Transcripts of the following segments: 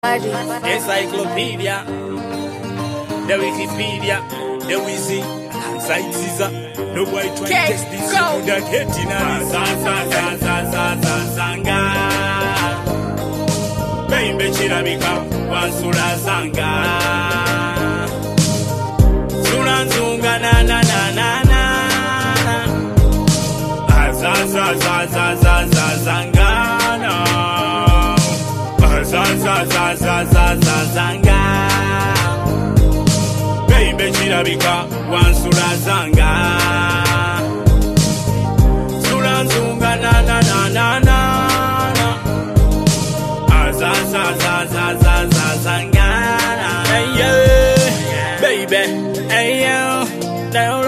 Encyclopedia, the Wikipedia, the Wizzy, Side Caesar. No boy try to test this with that head in Sanga. Baby Chirabika, one Sura Sanga. Suranzunga na na na na na. Zangana. Zanga. Baby Chirabika, one Sura Zanga. Suranzunga na na na na na. Zangana. Hey yo, baby, hey yo, down.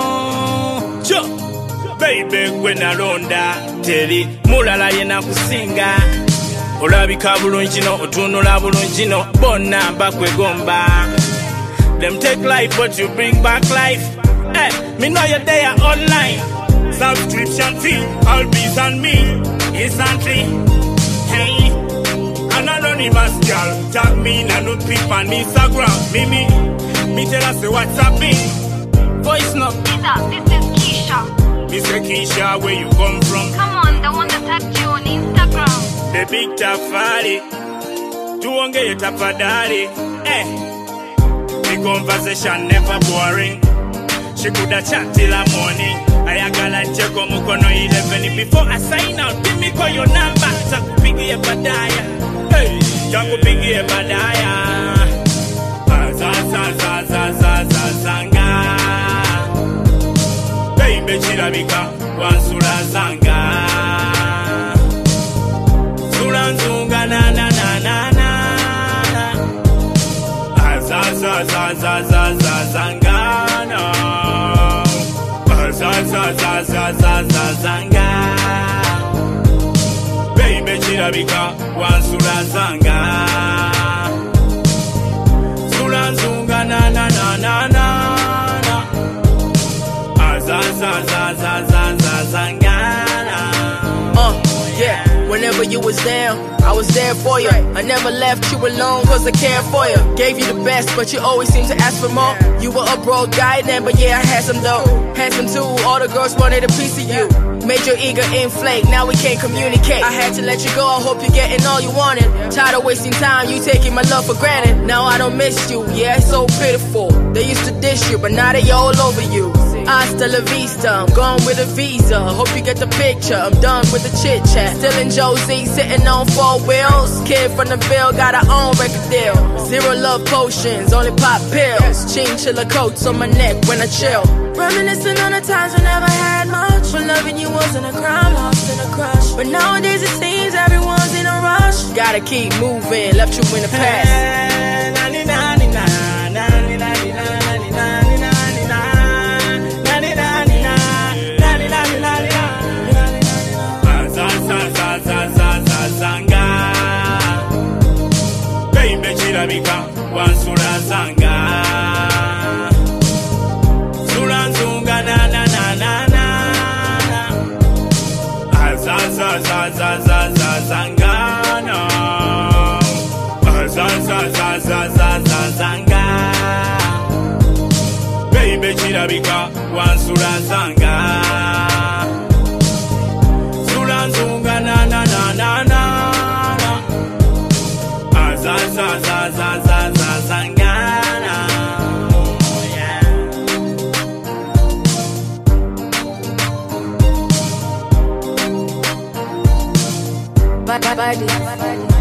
Baby, when I ronda, teri mulala yena kusinga. Olabika bulungi no, otunula bulungi no, bonna bakwegomba. Them take life, but you bring back life. Hey, me know you're there online. Subscription fee, all bees on me, instantly. Hey, an anonymous girl, tag me na no clip on Instagram. Me tell us what's happening. Voice note. This is Keisha. Mr. Keisha, where you come from? Come on, the one that tagged you on Instagram. The big tafari, tuongee tafadhali. The conversation never boring. She coulda chat till the morning. Ayagala cheko mukono 11 before I sign out. Give me call your number. Takupigie badaya. Hey, takupigie badaya. Zanga. Baby Chirabika, one Sura Zanga. Suranzunga na na na na na. Zangana. Zanga. Baby Chirabika, one Sura Zanga. Suranzunga na na na na na. Zangana. Yeah, whenever you was down, I was there for you. I never left you alone cause I cared for you. Gave you the best, but you always seemed to ask for more. You were a broke guy then, but yeah, I had some dough. Handsome too, all the girls wanted a piece of you. Made your ego inflate, now we can't communicate. I had to let you go, I hope you're getting all you wanted. Tired of wasting time, you taking my love for granted. Now I don't miss you, yeah, it's so pitiful. They used to dish you, but now they all over you. Hasta la vista, I'm gone with a visa. Hope you get the picture, I'm done with the chit chat. Still in Josie, sitting on 4 wheels. Kid from the Ville, got her own record deal. 0 love potions, only pop pills. Chinchilla coats on my neck when I chill. Reminiscing on the times I never had much. But loving you wasn't a crime, lost in a crush. But nowadays it seems everyone's in a rush. Gotta keep moving, left you in the past. Zanga. Baby Chirabika, one Sura Zanga. Suranzunga na na na na na. Zangana. Zanga. Baby Chirabika, one Sura Zanga. Suranzunga na na na na na. Zangana. Body.